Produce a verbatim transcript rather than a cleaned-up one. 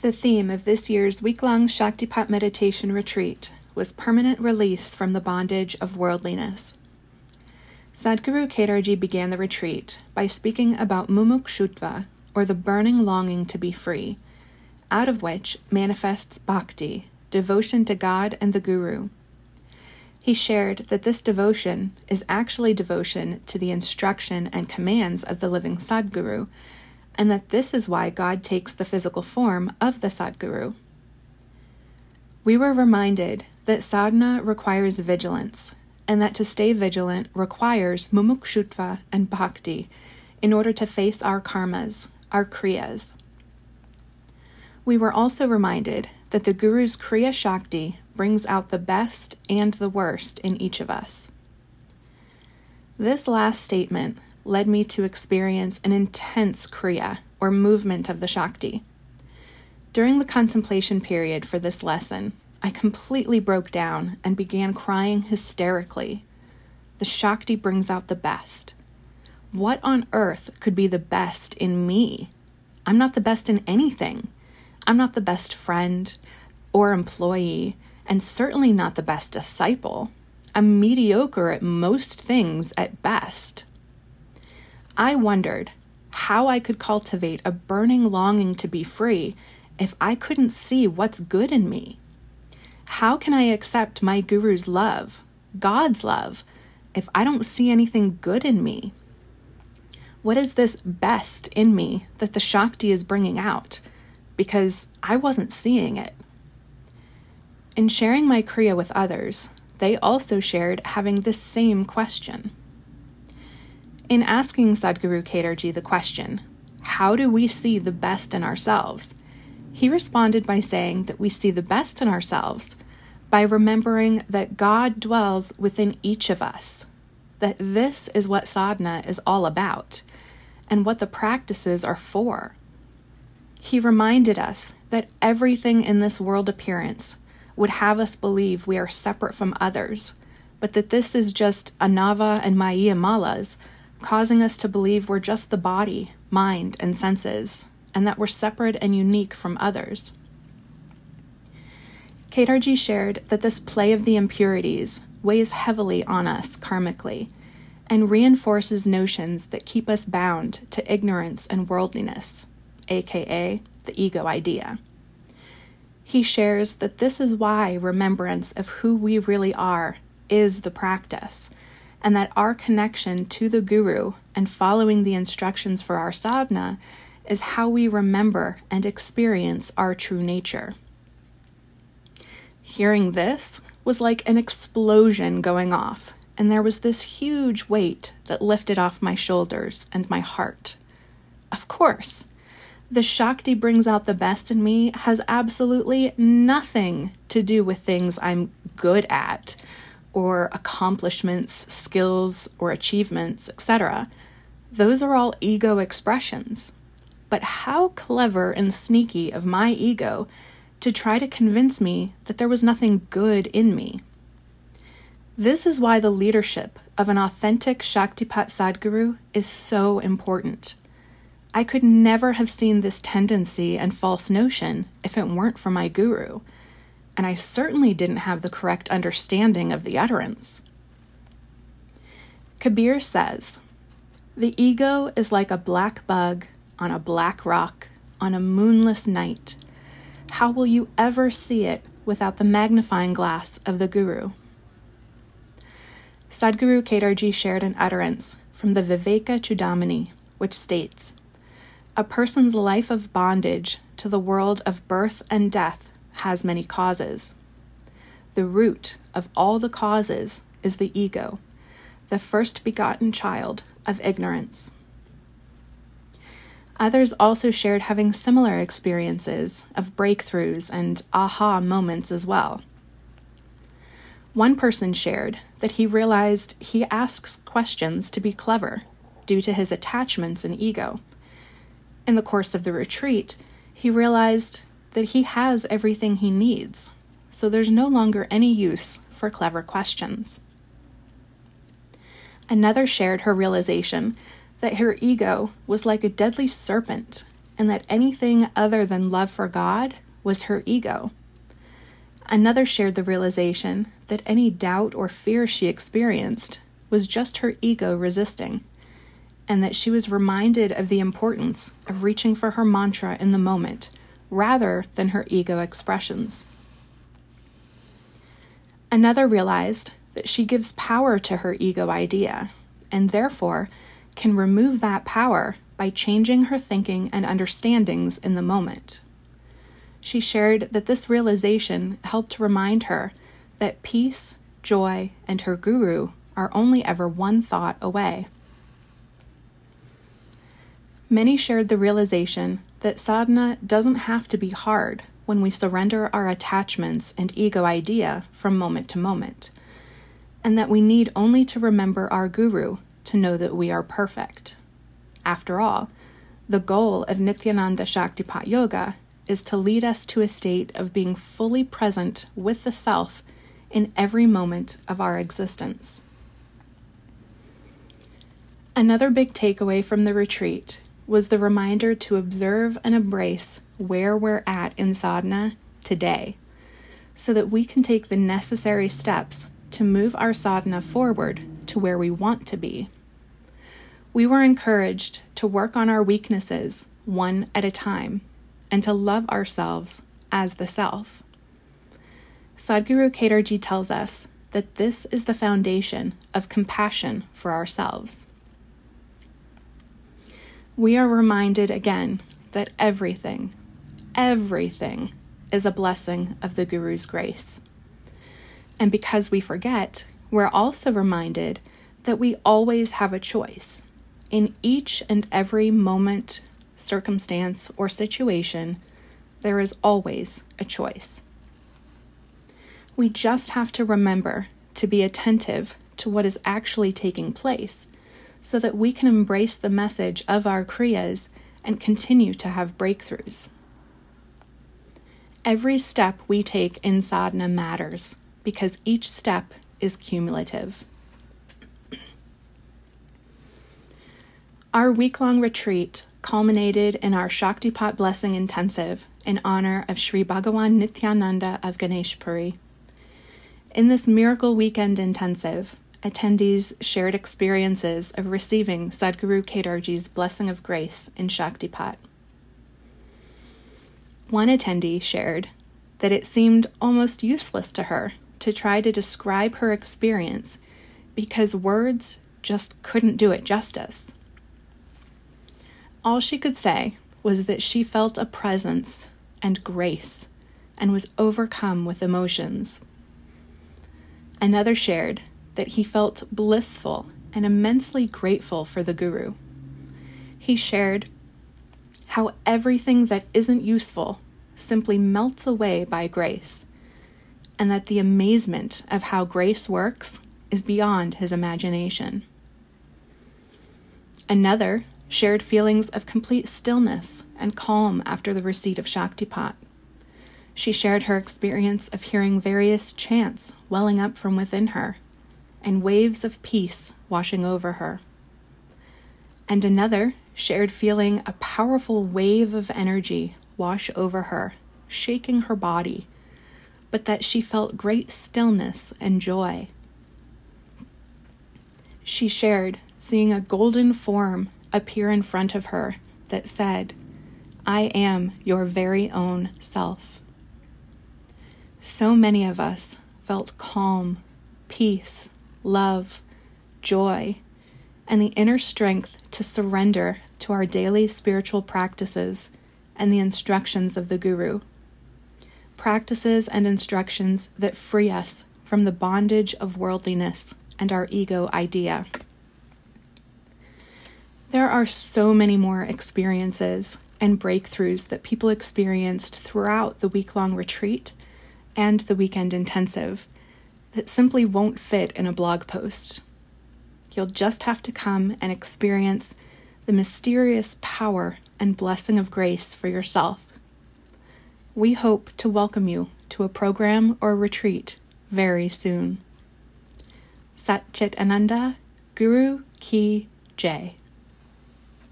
The theme of this year's week-long Shaktipat meditation retreat was permanent release from the bondage of worldliness. Sadhguru Kedarji began the retreat by speaking about mumukshutva, or the burning longing to be free, out of which manifests bhakti, devotion to God and the Guru. He shared that this devotion is actually devotion to the instruction and commands of the living Sadhguru, and that this is why God takes the physical form of the Sadhguru. We were reminded that sadhana requires vigilance, and that to stay vigilant requires mumukshutva and bhakti in order to face our karmas, our kriyas. We were also reminded that the Guru's kriya shakti brings out the best and the worst in each of us. This last statement led me to experience an intense kriya, or movement of the Shakti. During the contemplation period for this lesson, I completely broke down and began crying hysterically. The Shakti brings out the best. What on earth could be the best in me? I'm not the best in anything. I'm not the best friend or employee, and certainly not the best disciple. I'm mediocre at most things at best. I wondered how I could cultivate a burning longing to be free if I couldn't see what's good in me. How can I accept my Guru's love, God's love, if I don't see anything good in me? What is this best in me that the Shakti is bringing out? Because I wasn't seeing it. In sharing my Kriya with others, they also shared having this same question. In asking Sadhguru Kedarji the question, how do we see the best in ourselves? He responded by saying that we see the best in ourselves by remembering that God dwells within each of us, that this is what sadhana is all about, and what the practices are for. He reminded us that everything in this world appearance would have us believe we are separate from others, but that this is just anava and maya malas, causing us to believe we're just the body, mind, and senses, and that we're separate and unique from others. Kedarji shared that this play of the impurities weighs heavily on us karmically, and reinforces notions that keep us bound to ignorance and worldliness, aka the ego idea. He shares that this is why remembrance of who we really are is the practice, and that our connection to the Guru and following the instructions for our sadhana is how we remember and experience our true nature. Hearing this was like an explosion going off, and there was this huge weight that lifted off my shoulders and my heart. Of course, the Shakti brings out the best in me has absolutely nothing to do with things I'm good at, or accomplishments, skills, or achievements, et cetera. Those are all ego expressions. But how clever and sneaky of my ego to try to convince me that there was nothing good in me. This is why the leadership of an authentic Shaktipat Sadhguru is so important. I could never have seen this tendency and false notion if it weren't for my Guru, and I certainly didn't have the correct understanding of the utterance. Kabir says, "The ego is like a black bug on a black rock on a moonless night. How will you ever see it without the magnifying glass of the Guru?" Sadhguru Kedarji shared an utterance from the Viveka Chudamani, which states, "A person's life of bondage to the world of birth and death has many causes. The root of all the causes is the ego, the first begotten child of ignorance." Others also shared having similar experiences of breakthroughs and aha moments as well. One person shared that he realized he asks questions to be clever due to his attachments and ego. In the course of the retreat, he realized that he has everything he needs, so there's no longer any use for clever questions. Another shared her realization that her ego was like a deadly serpent, and that anything other than love for God was her ego. Another shared the realization that any doubt or fear she experienced was just her ego resisting, and that she was reminded of the importance of reaching for her mantra in the moment, rather than her ego expressions. Another realized that she gives power to her ego idea, and therefore can remove that power by changing her thinking and understandings in the moment. She shared that this realization helped remind her that peace, joy, and her guru are only ever one thought away. Many shared the realization that sadhana doesn't have to be hard when we surrender our attachments and ego idea from moment to moment, and that we need only to remember our guru to know that we are perfect. After all, the goal of Nityananda Shaktipat Yoga is to lead us to a state of being fully present with the self in every moment of our existence. Another big takeaway from the retreat was the reminder to observe and embrace where we're at in sadhana today, so that we can take the necessary steps to move our sadhana forward to where we want to be. We were encouraged to work on our weaknesses one at a time, and to love ourselves as the self. Sadhguru Kedarji tells us that this is the foundation of compassion for ourselves. We are reminded again that everything, everything is a blessing of the Guru's grace. And because we forget, we're also reminded that we always have a choice. In each and every moment, circumstance, or situation, there is always a choice. We just have to remember to be attentive to what is actually taking place so that we can embrace the message of our kriyas and continue to have breakthroughs. Every step we take in sadhana matters because each step is cumulative. Our week-long retreat culminated in our Shaktipat Blessing Intensive in honor of Sri Bhagawan Nityananda of Ganeshpuri. In this Miracle Weekend Intensive, attendees shared experiences of receiving Sadhguru Kedarji's blessing of grace in Shaktipat. One attendee shared that it seemed almost useless to her to try to describe her experience because words just couldn't do it justice. All she could say was that she felt a presence and grace and was overcome with emotions. Another shared that he felt blissful and immensely grateful for the Guru. He shared how everything that isn't useful simply melts away by grace, and that the amazement of how grace works is beyond his imagination. Another shared feelings of complete stillness and calm after the receipt of Shaktipat. She shared her experience of hearing various chants welling up from within her, and waves of peace washing over her. And another shared feeling a powerful wave of energy wash over her, shaking her body, but that she felt great stillness and joy. She shared seeing a golden form appear in front of her that said, "I am your very own self." So many of us felt calm, peace, love, joy, and the inner strength to surrender to our daily spiritual practices and the instructions of the Guru. Practices and instructions that free us from the bondage of worldliness and our ego idea. There are so many more experiences and breakthroughs that people experienced throughout the week-long retreat and the weekend intensive that simply won't fit in a blog post. You'll just have to come and experience the mysterious power and blessing of grace for yourself. We hope to welcome you to a program or retreat very soon. Sat Chit Ananda, Guru Ki Jai.